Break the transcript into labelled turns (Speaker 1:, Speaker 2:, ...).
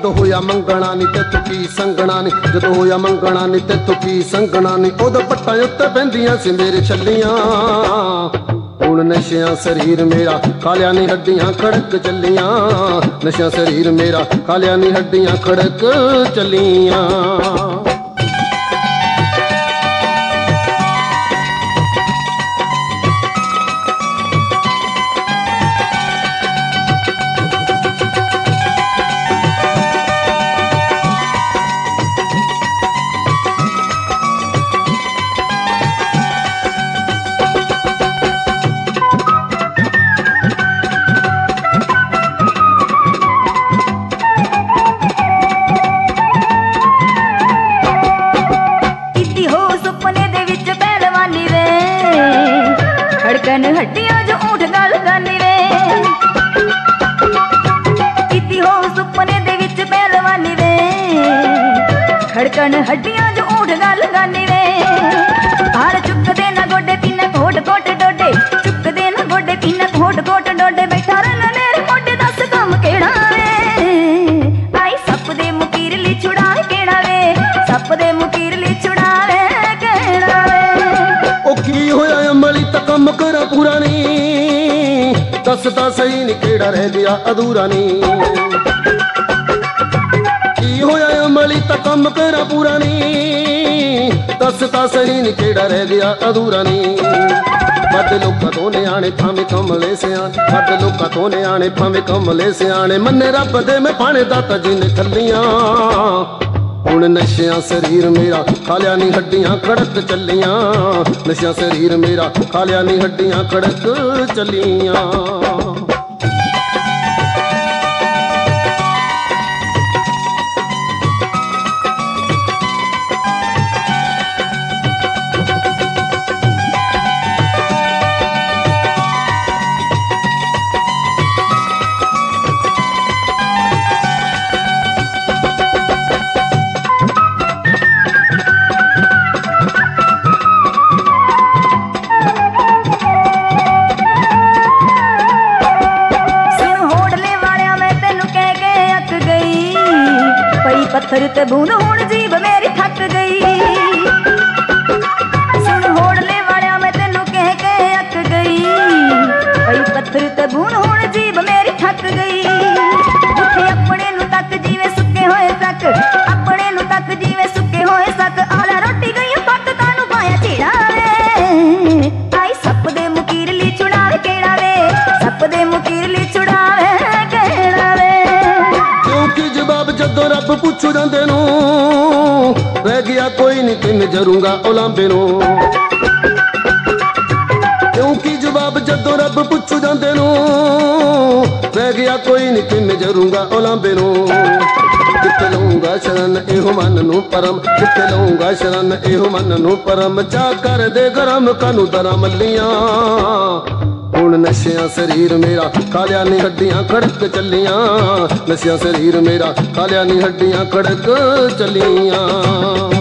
Speaker 1: ਜਦੋਂ ਹੋਇਆ ਮੰਗਣਾ ਨੀ ਤੈਥੋਂ ਕੀ ਸੰਗਣਾ ਨੀ, ਜਦੋਂ ਹੋਇਆ ਮੰਗਣਾ ਨੀ ਤੈਥੋਂ ਕੀ ਸੰਗਣਾ ਨੀ, ਉਦੋਂ ਪੱਟਾਂ ਉੱਤੇ ਬਹਿੰਦੀਆਂ ਸੀ ਮੇਰੇ ਛੱਲੀਆਂ। ਹੁਣ ਨਸ਼ਿਆਂ ਸਰੀਰ ਮੇਰਾ ਖਾਲਿਆ ਨੀ ਹੱਡੀਆਂ ਖੜਕ ਚੱਲੀਆਂ, ਨਸ਼ਿਆਂ ਸਰੀਰ ਮੇਰਾ ਖਾਲਿਆ ਨੀ ਹੱਡੀਆਂ ਖੜਕ ਚੱਲੀਆਂ।
Speaker 2: ਧੜਕਣ ਹੱਡੀਆਂ ਜੋ ਊਠ ਗਲ ਗਾਨੀ ਵੇ, ਕੀਤੀ ਹੋ ਸੁਪਨੇ ਦੇ ਵਿੱਚ ਪਹਿਲਵਾਨੀ ਵੇ, ਧੜਕਣ ਹੱਡੀਆਂ ਜੋ ਊਠ ਗਲ ਗਾਨੀ ਵੇ। ਹਾਰ ਚੁੱਕਦੇ ਨਾ ਗੋਡੇ ਪੀਨਾ ਕੋਟ ਕੋਟ ਡੋਡੇ, ਚੁੱਕਦੇ ਨਾ ਗੋਡੇ ਪੀਨਾ ਕੋਟ ਕੋਟ ਡੋਡੇ, ਬੈਠਾ ਰਹਿਣਾ ਮੇਰੇ ਮੋਢੇ ਦੱਸ ਕੰਮ ਕਿਹੜਾ ਵੇ, ਆਈ ਸੱਪ ਦੇ ਮੁਕੀਰ ਲਈ ਛੁੜਾ ਕਿਹੜਾ ਵੇ, ਸੱਪ ਦੇ ਮੁਕੀਰ ਲਈ ਛੁੜਾਵੇ ਕਿਹੜਾ ਵੇ।
Speaker 1: ਉਹ ਕੀ ਹੋਇਆ ਅਮਲੀ ਤਾਂ ਕੰਮ ਕਰਾ ਪੂਰਾ ਨੀ, ਦੱਸ ਤਾਂ ਸਹੀ ਨੀ ਕਿਹੜਾ ਰਹਿ ਗਿਆ ਅਧੂਰਾ ਨੀ। ਕੀ ਹੋਇਆ ਅਮਲੀ ਤਾਂ ਕੰਮ ਕਰਾ ਪੂਰਾ ਨੀ, ਦੱਸ ਤਾਂ ਸਹੀ ਨੀ ਕਿਹੜਾ ਰਹਿ ਗਿਆ ਅਧੂਰਾ ਨੀ। ਵੱਧ ਲੋਕਾਂ ਤੋਂ ਨਿਆਣੇ ਭਾਵੇਂ ਕਮਲੇ ਸਿਆਣੇ, ਵੱਧ ਲੋਕਾਂ ਤੋਂ ਨਿਆਣੇ ਭਾਵੇਂ ਕਮਲੇ ਸਿਆਣੇ, ਮੰਨੇ ਰੱਬ ਦੇ ਮੈਂ ਪਾਣੇ ਦਾ ਤਾਂ ਜਿੰਨ ਖੱਲੀਆਂ। ਹੁਣ ਨਸ਼ਿਆਂ ਸਰੀਰ ਮੇਰਾ ਖਾਲਿਆ ਨੀ ਹੱਡੀਆਂ ਖੜਕ ਚੱਲੀਆਂ, ਨਸ਼ਿਆਂ ਸਰੀਰ ਮੇਰਾ ਖਾਲਿਆ ਨੀ ਹੱਡੀਆਂ ਖੜਕ ਚੱਲੀਆਂ।
Speaker 2: ਪੱਥਰ ਤੇ ਬੂੰਦ ਹੁਣ ਜੀਭ ਮੇਰੀ ਥੱਕ ਗਈ, ਸੁਣ ਹੋੜਲੇ ਵਾਲਿਆ ਮੈਂ ਤੈਨੂੰ ਕਹਿ ਕੇ ਅੱਕ ਗਈ, ਪਈ ਪੱਥਰ ਤੇ ਬੂੰਦ ਹੁਣ ਜੀਭ ਮੇਰੀ ਥੱਕ ਗਈ। ਉੱਥੇ ਆਪਣੇ ਨੂੰ ਤੱਕ ਜਿਵੇਂ ਸੁੱਕੇ ਹੋਏ ਸੱਕ, ਆਪਣੇ ਨੂੰ ਤੱਕ ਜਿਵੇਂ ਸੁੱਕੇ ਹੋਏ ਸੱਕ, ਆਲਾ ਰੋਟੀ ਗਈ ਪੱਕ ਕਾਨੂੰ ਪਾਇਆ ਝੀੜਾ ਵੇ, ਆਈ ਸੱਪ ਦੇ ਮੁਕੀਰ ਲਈ ਛੁੜਾਵੇ ਕਿਹੜਾ ਵੇ, ਸੱਪ ਦੇ ਮੁਕੀਰ ਲਈ ਛੁੜਾਵੇ ਕਿਹੜਾ ਵੇ।
Speaker 1: ਕਿਉਂਕਿ ਜਵਾਬ ਜਦੋਂ ਰੱਬ ਪੁੱਛੂ ਜਾਂਦੇ ਨੂੰ, ਰਹਿ ਗਿਆ ਕੋਈ ਨੀ ਤੇ ਜਰੂੰਗਾ ਉਲਾਂਬੇ ਨੂੰ। ਕਿਉਂਕਿ ਜਵਾਬ ਜਦੋਂ ਰੱਬ ਪੁੱਛੂ ਜਾਂਦੇ ਨੂੰ, ਰਹਿ ਗਿਆ ਕੋਈ ਨੀ ਤੇ ਜਰੂੰਗਾ ਉਲਾਂਬੇ ਨੂੰ। ਕਿੱਥੇ ਲਊਂਗਾ ਸ਼ਰਨ ਇਹੋ ਮਨ ਨੂੰ ਪਰਮ, ਕਿੱਥੇ ਲਊਂਗਾ ਸ਼ਰਨ ਇਹੋ ਮਨ ਨੂੰ ਪਰਮ, ਜਾ ਕਰਦੇ ਗਰਮ ਕਾਨੂੰ ਦਰਾਂ ਮੱਲੀਆਂ। ਹੁਣ ਨਸ਼ਿਆਂ ਸਰੀਰ ਮੇਰਾ ਖਾਲਿਆ ਨੀ ਹੱਡੀਆਂ ਖੜਕ ਚੱਲੀਆਂ, ਨਸ਼ਿਆਂ ਸਰੀਰ ਮੇਰਾ ਖਾਲਿਆ ਨੀ ਹੱਡੀਆਂ ਖੜਕ ਚੱਲੀਆਂ।